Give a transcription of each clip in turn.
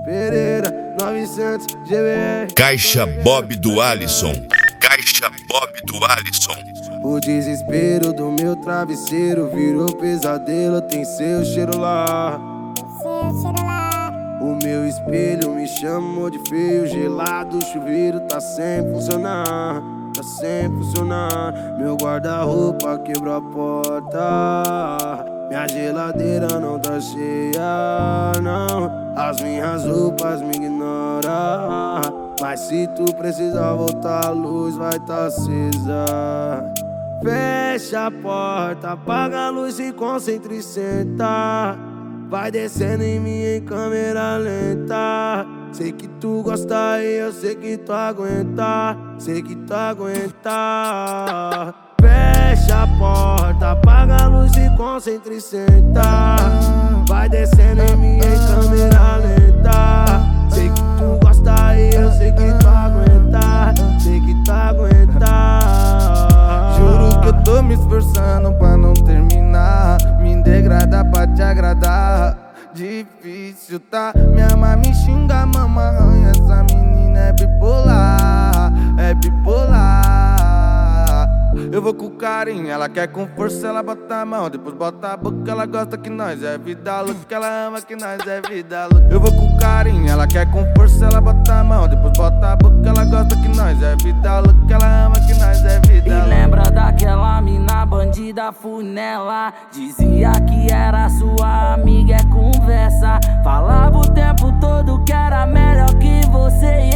Pereira, 900 GBR. Caixa Bob do Alisson. Caixa Bob do Alisson. O desespero do meu travesseiro virou pesadelo, tem seu cheiro lá. O meu espelho me chamou de feio, gelado, o chuveiro tá sem funcionar, tá sem funcionar. Meu guarda-roupa quebrou a porta, minha geladeira não tá cheia, não. As minhas roupas me ignoram, mas se tu precisar voltar, a luz vai tá acesa. Fecha a porta, apaga a luz, se concentra e senta. Vai descendo em mim em câmera lenta. Sei que tu gosta e eu sei que tu aguenta, sei que tu aguenta. Fecha a porta, apaga a luz, se concentra e senta. Vai descendo em mim em câmera lenta. Sei que tu gosta e eu sei que tu aguenta, sei que tu aguenta. Juro que eu tô me esforçando pra não terminar, me degradar pra te agradar. Difícil, tá? Minha mãe me xinga, mama arranha. Essa menina é bipolar, é bipolar. Eu vou com carinho, ela quer com força, ela bota a mão, depois bota a boca. Ela gosta que nós é vida louca, ela ama que nós é vida louca. Eu vou com carinho, ela quer com força, ela bota a mão, depois bota a boca. Ela gosta que nós é vida louca, ela ama que nós é vida louca. E lembra daquela mina bandida funela? Dizia que era sua amiga, é conversa. Falava o tempo todo que era melhor que você.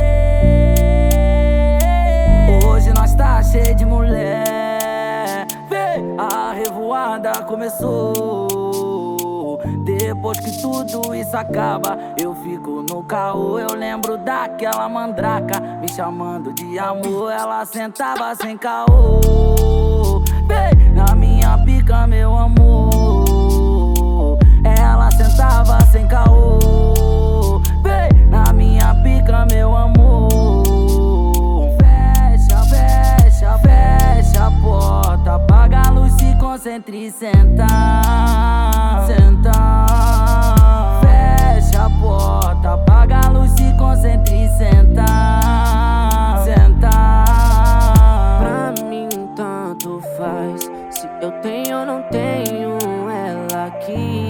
Hoje nós tá cheio de mulher. Vê, a revoada começou. Depois que tudo isso acaba, eu fico no caô. Eu lembro daquela mandraca me chamando de amor. Ela sentava sem caô. Vê, na minha pica, meu amor. Ela sentava sem caô. Vê, na minha pica, meu amor. Fecha, fecha, fecha a porta, apaga a luz, se concentra e senta. Senta. Fecha a porta, apaga a luz, se concentra e senta. Senta. Pra mim tanto faz se eu tenho ou não tenho ela aqui.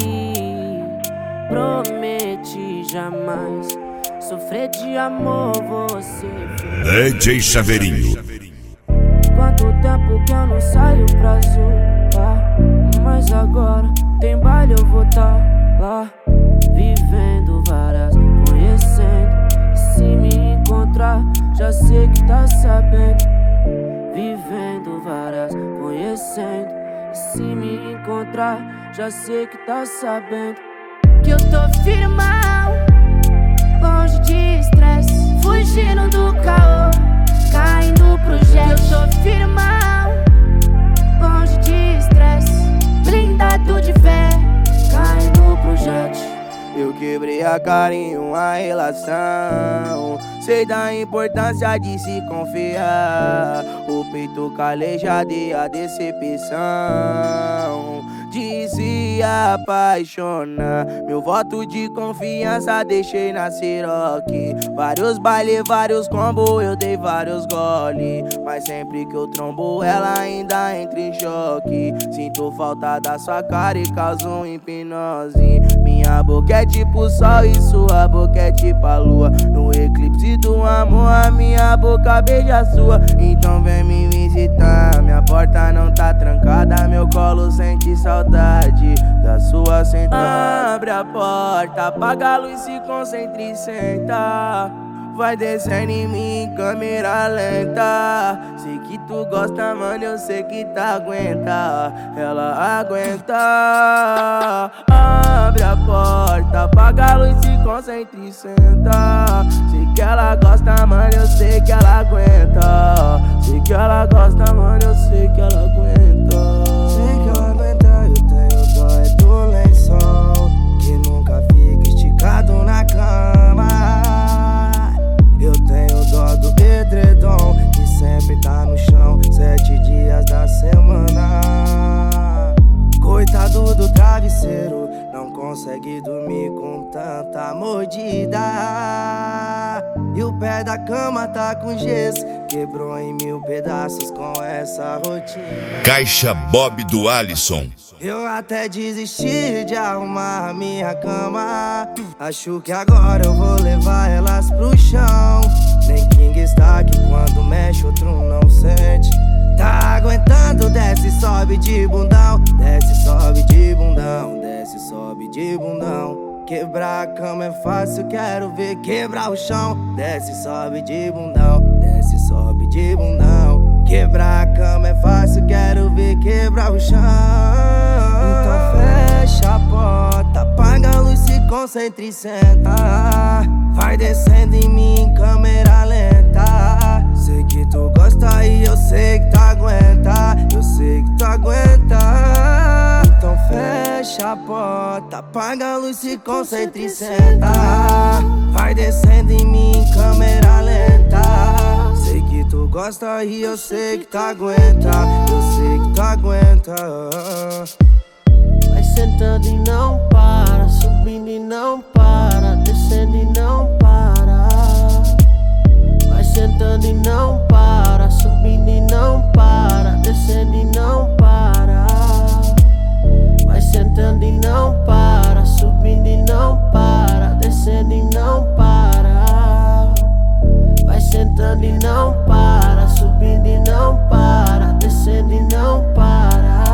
Prometi jamais sofrer de amor, você DJ Chaveirinho. Quanto tempo que eu não saio pra zoar, mas agora tem baile, eu vou tá lá, vivendo várias, conhecendo. E se me encontrar, já sei que tá sabendo. Vivendo várias, conhecendo. E se me encontrar, já sei que tá sabendo. Que eu tô firmão, longe de estresse, fugindo do caô, caindo pro jet. Eu tô firmão, longe de estresse, blindado de fé, caindo pro jet. Eu quebrei a cara em uma relação, sei da importância de se confiar. O peito calejado e a decepção de se apaixonar. Meu voto de confiança deixei na Ciroc. Vários bailes, vários combos, eu dei vários gole. Mas sempre que eu trombo, ela ainda entra em choque. Sinto falta da sua cara e causo hipnose. Minha boca é tipo sol e sua boca é tipo a lua. No eclipse do amor, a minha boca beija a sua. Então vem me visitar, minha porta não tá trancada. Meu colo sente saudade da sua sentada. Abre a porta, apaga a luz, se concentra e senta. Vai descendo em mim em câmera lenta. Sei que tu gosta, mano, eu sei que tu aguenta. Ela aguenta. Abre a porta, apaga a luz, se concentra e senta. Sei que ela gosta, mano, eu sei que ela aguenta. Sei que ela gosta, mano, eu sei que ela aguenta. Sei que ela aguenta, eu tenho dó é do lençol, que nunca fica esticado na cama. Eu tenho dó do edredom, que sempre tá no chão 7 dias da semana. Coitado do travesseiro, não consegue dormir com tanto tanta mordida. E o pé da cama tá com gesso, quebrou em 1000 pedaços com essa rotina. Caixa Bob do Alisson. Eu até desisti de arrumar minha cama. Acho que agora eu vou levar elas pro chão. Nem King está aqui quando mexe, outro não sente. Tá aguentando, desce, sobe de bundão. Desce, sobe de bundão. Desce, sobe de bundão. Quebrar a cama é fácil, quero ver quebrar o chão. Desce, sobe de bundão. Desce, sobe de bundão. Quebrar a cama é fácil, quero ver quebrar o chão. Então fecha a porta, apaga a luz, se concentra e senta. Vai descendo em mim em câmera lenta. Sei que tu gosta e eu sei que tu aguenta. Eu sei que tu aguenta. Então fecha a porta, apaga a luz, se concentra e senta. Vai descendo em mim em câmera lenta. Sei que tu gosta e eu sei que tu aguenta. Eu sei que tu aguenta. Vai sentando e não para, subindo e não para, descendo e não para. Vai sentando e não para, subindo e não para, descendo e não para. Vai sentando e não para, subindo e não para, descendo e não para. Vai sentando e não para, subindo e não para, descendo e não para.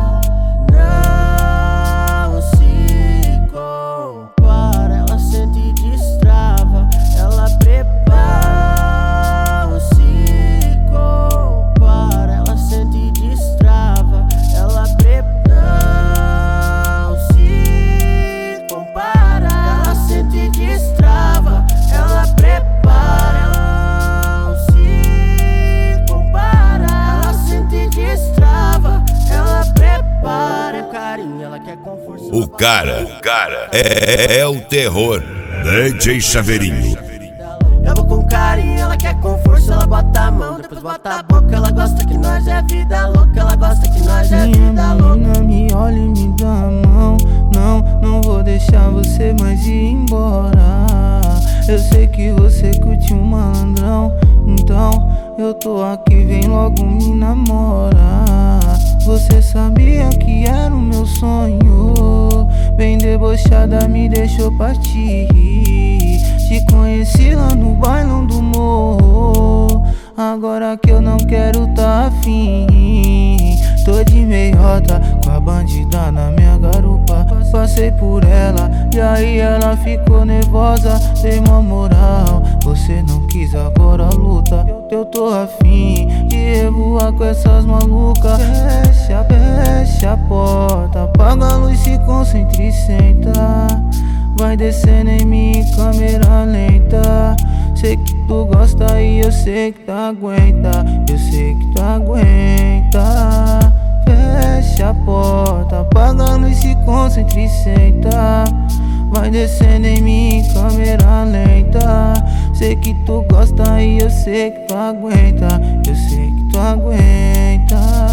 Não se compara, ela sente e destrava, ela prepara. Não se compara, ela sente e destrava, ela prepara. Não se compara, ela sente e destrava, ela prepara. Não se compara, ela sente e destrava, ela prepara. É carinho, ela quer com força. O cara é o terror. DJ Chaveirinho. Eu vou com carinho, ela quer com força, ela bota a mão, depois bota a boca. Ela gosta que nós é vida louca, ela gosta que nós é vida louca. Menina, me olha e me dá a mão. Não vou deixar você mais ir embora. Eu sei que você curte um malandrão, então eu tô aqui, vem logo me namora. Você sabia que era o meu sonho, bem debochada me deixou partir. Te conheci lá no bailão do morro, agora que eu não quero tá afim. Tô de meiota com a bandida na minha garupa. Passei por ela e aí ela ficou nervosa. Dei uma moral, você não quis, agora luta. Eu tô afim de revoar com essas malucas. Fecha a porta, apaga a luz, se concentra e senta. Vai descendo em mim em câmera lenta. Sei que tu gosta e eu sei que tu aguenta. Eu sei que tu aguenta. Fecha a porta, apaga a luz, se concentra e senta. Vai descendo em mim em câmera lenta. Sei que tu gosta e eu sei que tu aguenta. Eu sei que tu aguenta.